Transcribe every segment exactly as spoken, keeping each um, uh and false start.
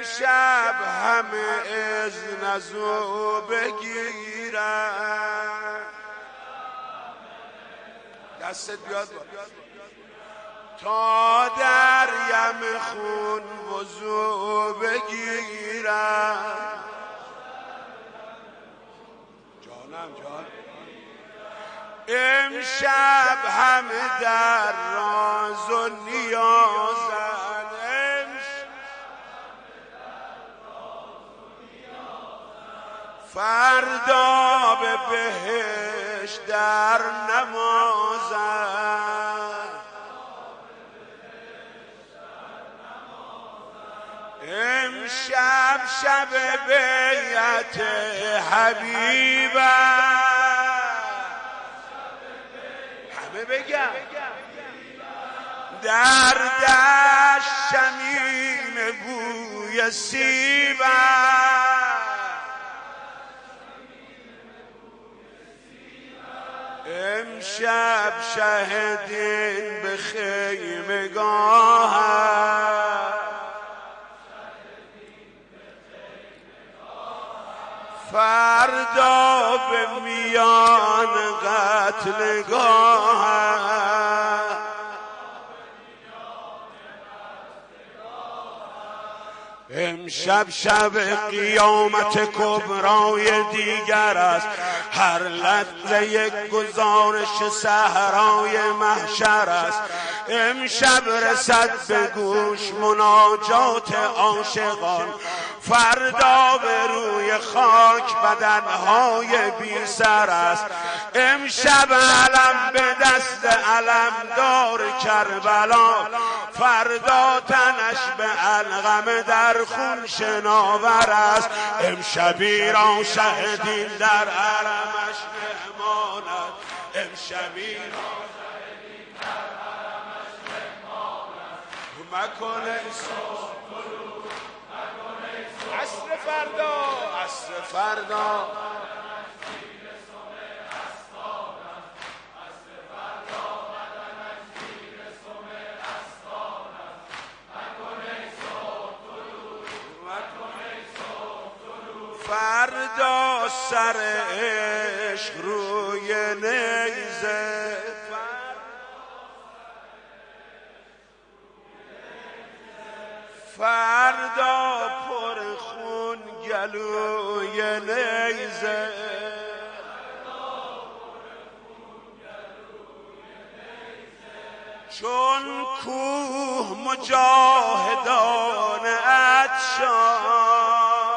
امشب همه اذن از او بگیرن. دستت بیاد تا در یم خون وضو بگیرن. جانم جان امشب همه در راز و نیازن. فردا به بهشت در نمازن. امشب شب بیعت حبیبن. همه بگم در دشت شمیم بوی سیبن. امشب شهدین به خیمگاه. فردا به میان قتلگاه. امشب شب قیامت کبرای دیگر است. هر لحظه یک گزارش صحرای محشر است. امشب رسد به گوش مناجات عاشقان. فردا به روی خاک بدنهای بی سر است. امشب علم به دست علمدار کربلا. فردا تنش به علقم در خون شناور است. امشبی را شهدین در حرمش مهمانند. امشبی را شهدین در حرمش مهمانند. مکن ای صبح طلوع، مکن ای صبح عصر فردا، عصر فردا فردا سر عشق روی نیزه. فردا پر خون گلوی نیزه. چون کوه مجاهدان عطشان.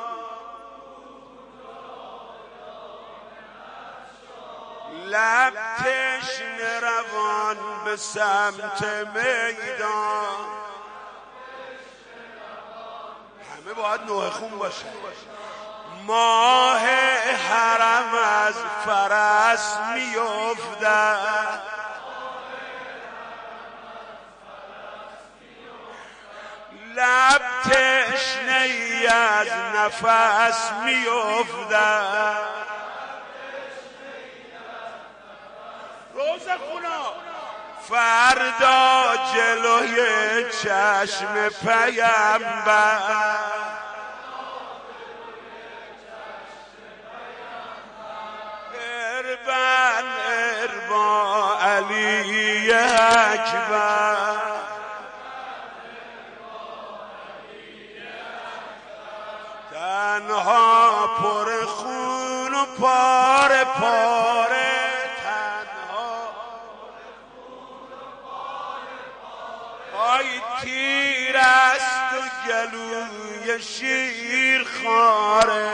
لب تشنه روان به سمت میدان. همه باید نوح خون باشه. ماه حرم از فرس میافتد. لب تشنه ای از نفس میافتد. روز خونا فردا جلوی چشم پیامبر. اربن اربا علی اکبر. تنها پر خون و پاره پاره. آی تیر است و گلوی شیر خاره.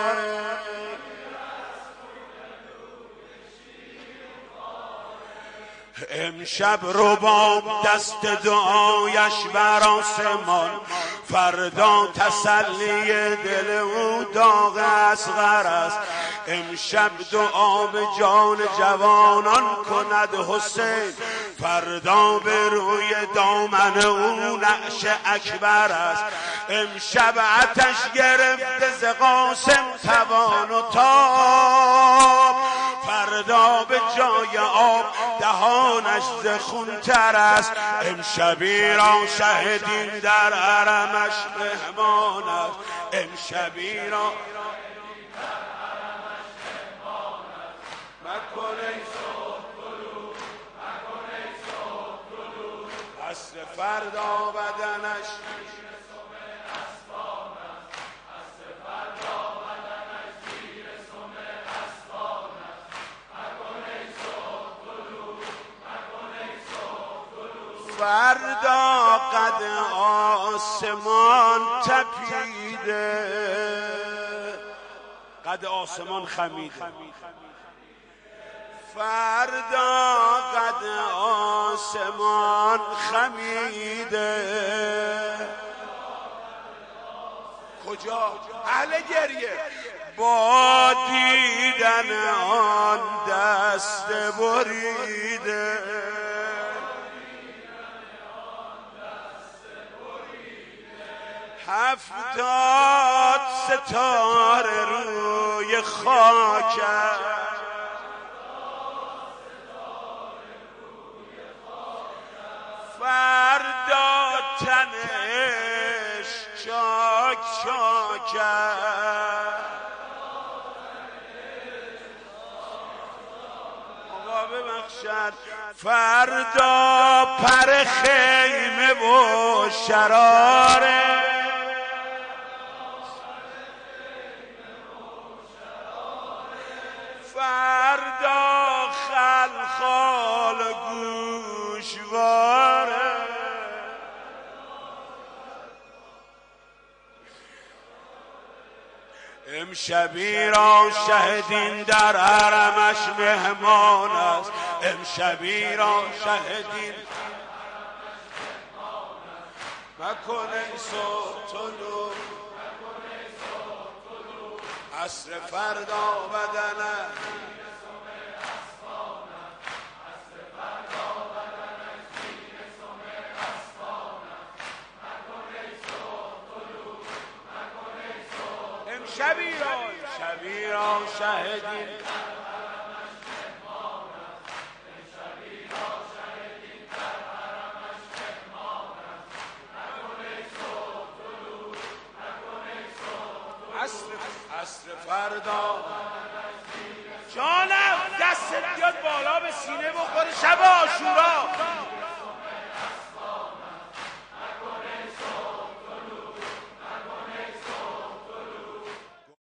امشب رباب دست دعایش بر آسمان. فردا تسلی دل او داغ اصغر است. امشب دعا به جان جوانان کند حسین. فردا به روی دامن او نعش اکبر است. امشب آتش گرفته ز قاسم توان و تاب. فردا به جای آب دهانش ز خون تر است. امشبی را شهدین در حرمش مهمان است. امشبی را مکن ای صبح طلوع، مکن ای صبح طلوع. عصر فردا بدنش فردا قد آسمان تپیده، قد آسمان خمیده. فردا قد آسمان خمیده. کجا؟ اهل گریه با دیدن آن دست بریده. هفتاد ستاره روی خاک، فردا تنش چاک چاک. آقا ببخشد. فردا پر خیمه و شراره، فردا خلخال گوشواره. امشبی را شهدین در حرمش مهمان است. امشبی را شهدین مکن ای صبح طلوع، عصر فردا بدنه امشبی را امشبی را شهدین عصر فردا. جانم دستت بیاد بالا به سینه بخوره شب عاشورا.